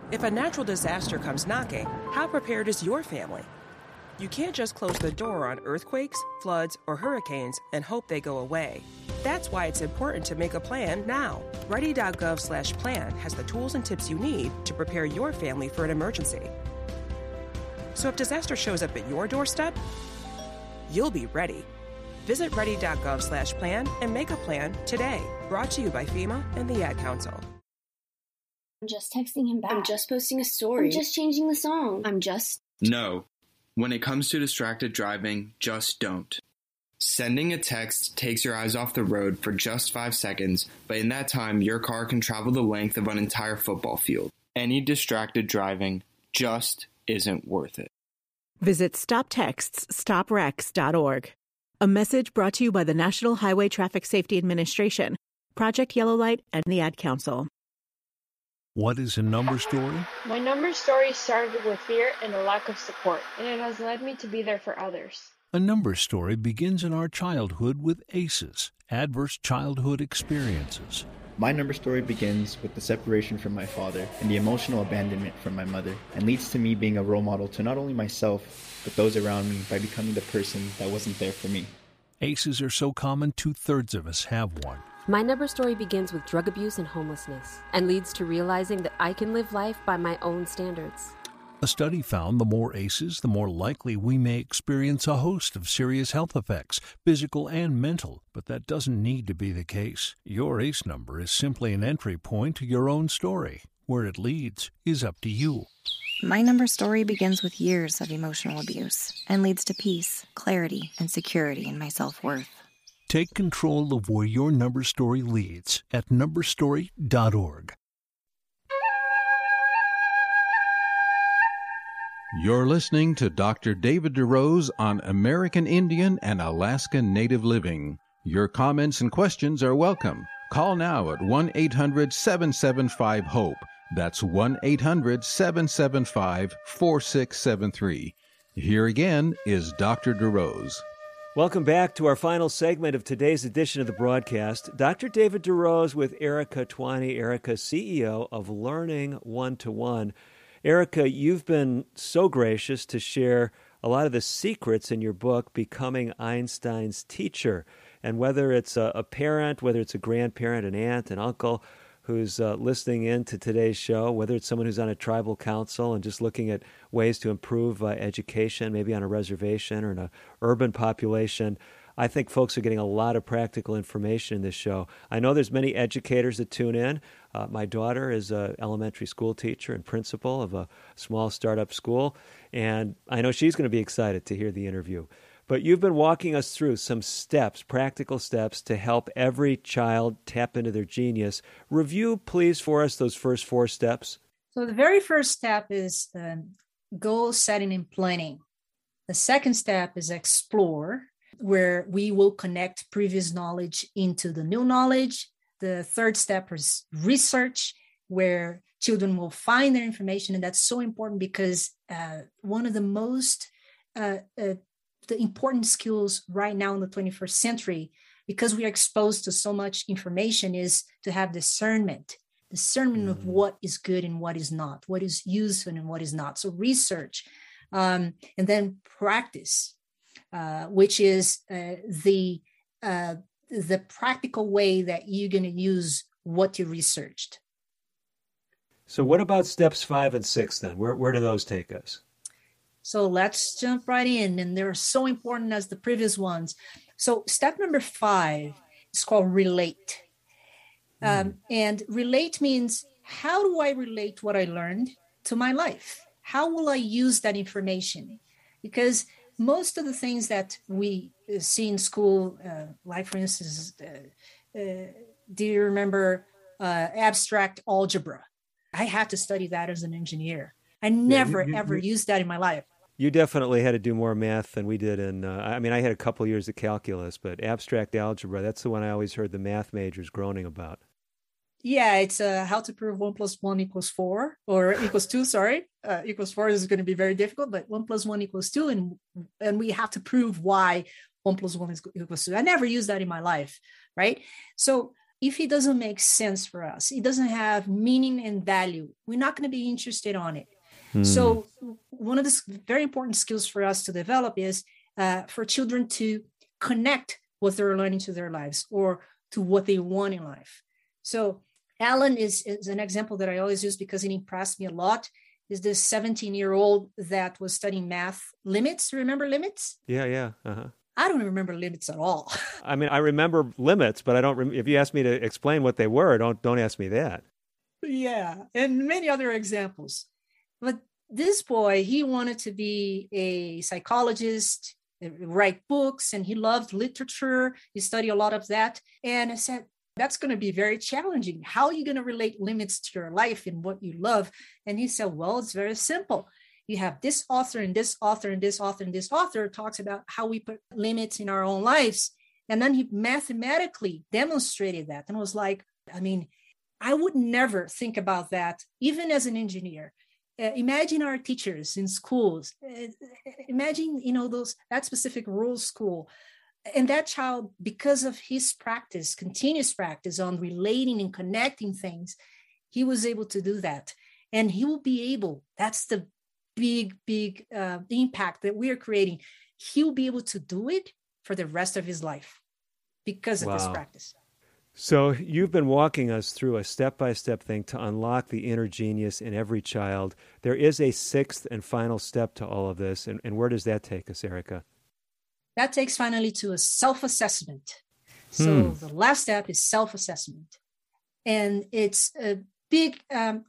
Speaker 12: If a natural disaster comes knocking, how prepared is your family? You can't just close the door on earthquakes, floods, or hurricanes and hope they go away. That's why it's important to make a plan now. Ready.gov slash plan has the tools and tips you need to prepare your family for an emergency. So if disaster shows up at your doorstep, you'll be ready. Visit ready.gov slash plan and make a plan today. Brought to you by FEMA and the Ad Council.
Speaker 13: I'm just texting him back. I'm just posting a story. I'm just changing the song. I'm just...
Speaker 14: No. When it comes to distracted driving, just don't. Sending a text takes your eyes off the road for just five seconds, but in that time, your car can travel the length of an entire football field. Any distracted driving just isn't worth it.
Speaker 15: Visit stop texts stop wrecks dot org. A message brought to you by the National Highway Traffic Safety Administration, Project Yellow Light, and the Ad Council.
Speaker 16: What is a number story?
Speaker 17: My number story started with fear and a lack of support, and it has led me to be there for others.
Speaker 16: A number story begins in our childhood with A C Es, adverse childhood experiences.
Speaker 18: My number story begins with the separation from my father and the emotional abandonment from my mother, and leads to me being a role model to not only myself, but those around me by becoming the person that wasn't there for me.
Speaker 16: A C Es are so common, two-thirds of us have one.
Speaker 19: My number story begins with drug abuse and homelessness, and leads to realizing that I can live life by my own standards.
Speaker 16: A study found the more A C Es, the more likely we may experience a host of serious health effects, physical and mental, but that doesn't need to be the case. Your A C E number is simply an entry point to your own story. Where it leads is up to you.
Speaker 20: My number story begins with years of emotional abuse and leads to peace, clarity, and security in my self-worth.
Speaker 16: Take control of where your number story leads at number story dot org.
Speaker 1: You're listening to Doctor David DeRose on American Indian and Alaska Native Living. Your comments and questions are welcome. Call now at one eight hundred seven seven five HOPE. That's one eight hundred seven seven five four six seven three. Here again is Doctor DeRose.
Speaker 2: Welcome back to our final segment of today's edition of the broadcast. Doctor David DeRose with Erica Twaney. Erica, C E O of Learning One-to-One. Erica, you've been so gracious to share a lot of the secrets in your book, Becoming Einstein's Teacher. And whether it's a, a parent, whether it's a grandparent, an aunt, an uncle who's uh, listening in to today's show, whether it's someone who's on a tribal council and just looking at ways to improve uh, education, maybe on a reservation or in an urban population, I think folks are getting a lot of practical information in this show. I know there's many educators that tune in. Uh, my daughter is an elementary school teacher and principal of a small startup school, and I know she's going to be excited to hear the interview. But you've been walking us through some steps, practical steps, to help every child tap into their genius. Review, please, for us those first four steps.
Speaker 3: So the very first step is um, goal setting and planning. The second step is explore, where we will connect previous knowledge into the new knowledge. The third step is research, where children will find their information. And that's so important because uh, one of the most uh, uh, the important skills right now in the twenty-first century, because we are exposed to so much information, is to have discernment, discernment mm. of what is good and what is not, what is useful and what is not. So research, um, and then practice, uh, which is uh, the uh, the practical way that you're going to use what you researched.
Speaker 2: So what about steps five and six then? Where, where do those take us?
Speaker 3: So let's jump right in. And they're so important as the previous ones. So step number five is called relate. Mm. Um, and relate means, how do I relate what I learned to my life? How will I use that information? Because most of the things that we see in school, uh, like for instance, uh, uh, do you remember uh, abstract algebra? I had to study that as an engineer. I never, yeah, you, you, ever you, used that in my life.
Speaker 2: You definitely had to do more math than we did. And uh, I mean, I had a couple years of calculus, but abstract algebra, that's the one I always heard the math majors groaning about.
Speaker 3: Yeah, it's uh, how to prove one plus one equals four, or equals two, sorry. Uh, equals four is going to be very difficult, but one plus one equals two, and and we have to prove why one plus one is equals two. I never used that in my life, right? So if it doesn't make sense for us, it doesn't have meaning and value, we're not going to be interested on it. Hmm. So one of the very important skills for us to develop is uh, for children to connect what they're learning to their lives or to what they want in life. So Alan is, is an example that I always use because it impressed me a lot. Is this seventeen-year-old that was studying math limits. Remember limits?
Speaker 2: Yeah, yeah. Uh-huh.
Speaker 3: I don't remember limits at all.
Speaker 2: I mean, I remember limits, but I don't. Rem- if you ask me to explain what they were, don't don't ask me that.
Speaker 3: Yeah, and many other examples. But this boy, he wanted to be a psychologist, write books, and he loved literature. He studied a lot of that. And I said, that's going to be very challenging. How are you going to relate limits to your life and what you love? And he said, well, it's very simple. You have this author and this author and this author and this author talks about how we put limits in our own lives. And then he mathematically demonstrated that and was like, I mean, I would never think about that, even as an engineer. Uh, imagine our teachers in schools. Uh, imagine, you know, those that specific rural school. And that child, because of his practice, continuous practice on relating and connecting things, he was able to do that. And he will be able, that's the big, big uh, impact that we are creating. He'll be able to do it for the rest of his life because of wow. this practice.
Speaker 2: So you've been walking us through a step-by-step thing to unlock the inner genius in every child. There is a sixth and final step to all of this. And, and where does that take us, Erica?
Speaker 3: That takes finally to a self-assessment. So hmm. the last step is self-assessment. And it's a big um,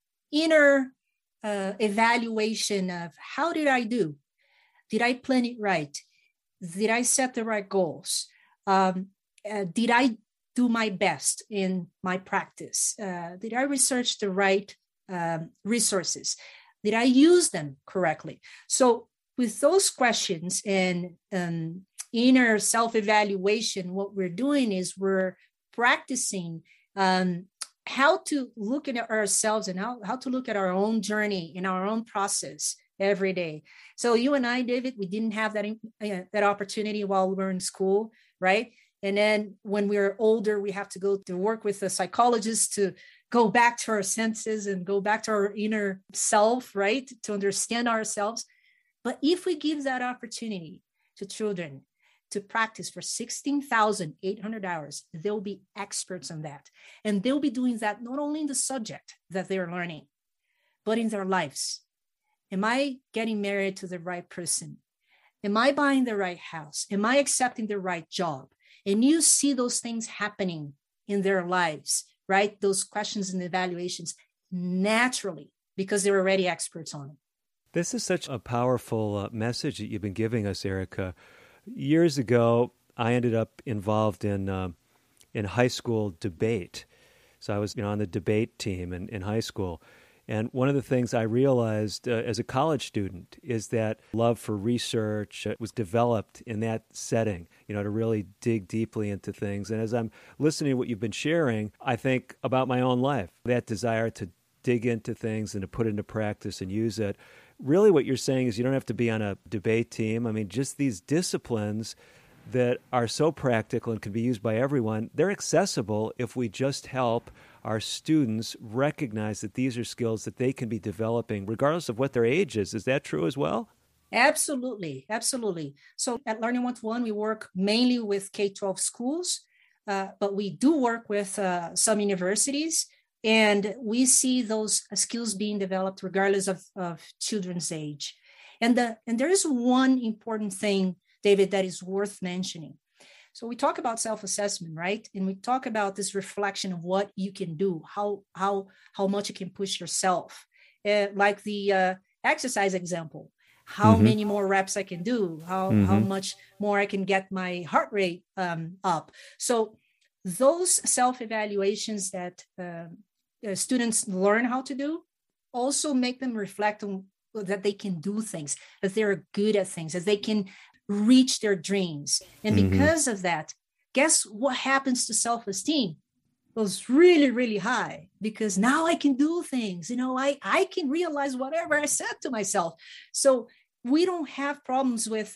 Speaker 3: inner uh, evaluation of how did I do? Did I plan it right? Did I set the right goals? Um, uh, did I do my best in my practice? Uh, did I research the right um, resources? Did I use them correctly? So with those questions and um, inner self-evaluation, what we're doing is we're practicing um, how to look at ourselves and how, how to look at our own journey and our own process every day. So you and I, David, we didn't have that, uh, that opportunity while we were in school, right? And then when we're older, we have to go to work with a psychologist to go back to our senses and go back to our inner self, right? To understand ourselves. But if we give that opportunity to children to practice for sixteen thousand eight hundred hours, they'll be experts on that. And they'll be doing that not only in the subject that they're learning, but in their lives. Am I getting married to the right person? Am I buying the right house? Am I accepting the right job? And you see those things happening in their lives, right? Those questions and evaluations naturally, because they're already experts on it.
Speaker 2: This is such a powerful uh, message that you've been giving us, Erica. Years ago, I ended up involved in uh, in high school debate. So I was, you know, on the debate team in, in high school. And one of the things I realized uh, as a college student is that love for research uh, was developed in that setting, you know, to really dig deeply into things. And as I'm listening to what you've been sharing, I think about my own life, that desire to dig into things and to put it into practice and use it. Really what you're saying is you don't have to be on a debate team. I mean, just these disciplines that are so practical and can be used by everyone, they're accessible if we just help our students recognize that these are skills that they can be developing regardless of what their age is. Is that true as well?
Speaker 3: Absolutely. Absolutely. So at Learning one-to-one, we work mainly with K twelve schools, uh, but we do work with uh, some universities, and we see those skills being developed regardless of, of children's age. And, the, and there is one important thing, David, that is worth mentioning. So we talk about self-assessment, right? And we talk about this reflection of what you can do, how how how much you can push yourself. Uh, like the uh, exercise example, how mm-hmm. many more reps I can do, how, mm-hmm. how much more I can get my heart rate um, up. So those self-evaluations that uh, uh, students learn how to do also make them reflect on that they can do things, that they're good at things, that they can reach their dreams. And because mm-hmm. of that, guess what happens to self-esteem? It goes really, really high, because now I can do things. You know, I, I can realize whatever I said to myself. So we don't have problems with uh,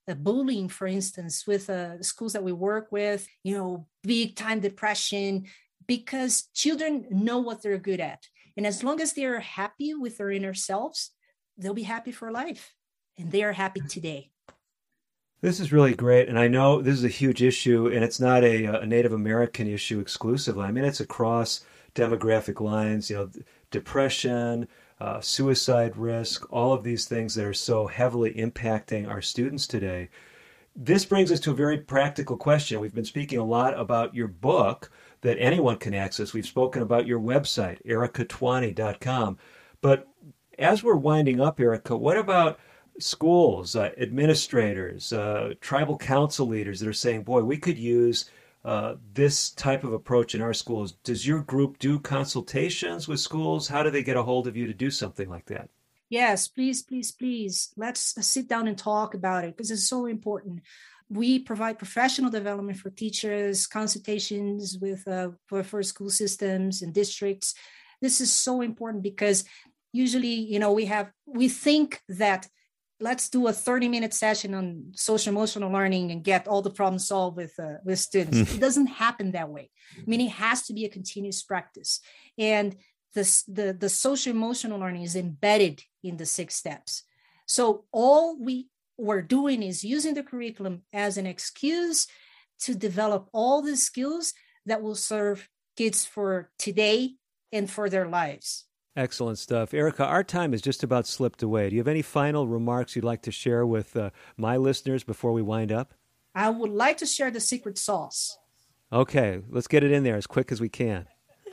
Speaker 3: uh, bullying, for instance, with uh, schools that we work with, you know, big time depression, because children know what they're good at. And as long as they're happy with their inner selves, they'll be happy for life. And they are happy today.
Speaker 2: This is really great. And I know this is a huge issue, and it's not a, a Native American issue exclusively. I mean, it's across demographic lines, you know, depression, uh, suicide risk, all of these things that are so heavily impacting our students today. This brings us to a very practical question. We've been speaking a lot about your book that anyone can access. We've spoken about your website, erica twani dot com. But as we're winding up, Erica, what about schools, uh, administrators, uh, tribal council leaders that are saying, boy, we could use uh, this type of approach in our schools? Does your group do consultations with schools? How do they get a hold of you to do something like that?
Speaker 3: Yes, please, please, please. Let's sit down and talk about it because it's so important. We provide professional development for teachers, consultations with uh, for, for school systems and districts. This is so important because usually, you know, we have, we think that let's do a thirty minute session on social emotional learning and get all the problems solved with, uh, with students. It doesn't happen that way. I mean, it has to be a continuous practice. And this, the, the social emotional learning is embedded in the six steps. So all we were doing is using the curriculum as an excuse to develop all the skills that will serve kids for today and for their lives.
Speaker 2: Excellent stuff. Erica, our time has just about slipped away. Do you have any final remarks you'd like to share with uh, my listeners before we wind up?
Speaker 3: I would like to share the secret sauce.
Speaker 2: Okay, let's get it in there as quick as we can.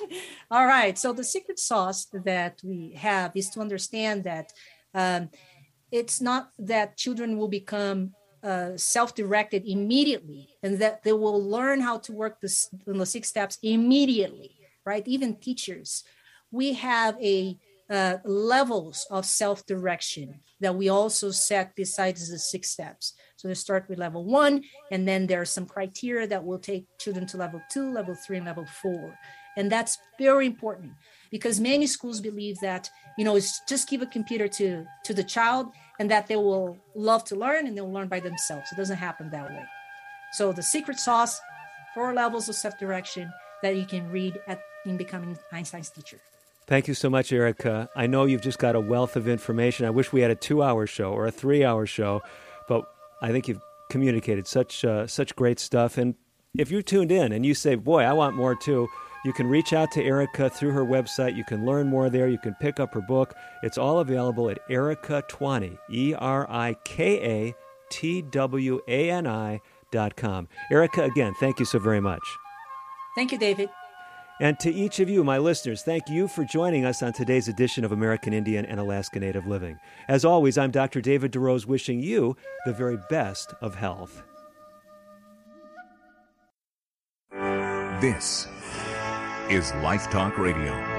Speaker 3: All right. So the secret sauce that we have is to understand that um, it's not that children will become uh, self-directed immediately and that they will learn how to work this, the six steps immediately, right? Even teachers. We have a uh, levels of self-direction that we also set besides the six steps. So they start with level one, and then there are some criteria that will take children to level two, level three, and level four. And that's very important because many schools believe that, you know, it's just give a computer to, to the child and that they will love to learn and they'll learn by themselves. It doesn't happen that way. So the secret sauce, four levels of self-direction that you can read at in becoming Einstein's teacher.
Speaker 2: Thank you so much, Erica. I know you've just got a wealth of information. I wish we had a two-hour show or a three-hour show, but I think you've communicated such uh, such great stuff. And if you're tuned in and you say, boy, I want more too, you can reach out to Erica through her website. You can learn more there. You can pick up her book. It's all available at Erica Twani, E R I K A T W A N I dot com. Erica, again, thank you so very much.
Speaker 3: Thank you, David.
Speaker 2: And to each of you, my listeners, thank you for joining us on today's edition of American Indian and Alaska Native Living. As always, I'm Doctor David DeRose wishing you the very best of health.
Speaker 21: This is Life Talk Radio.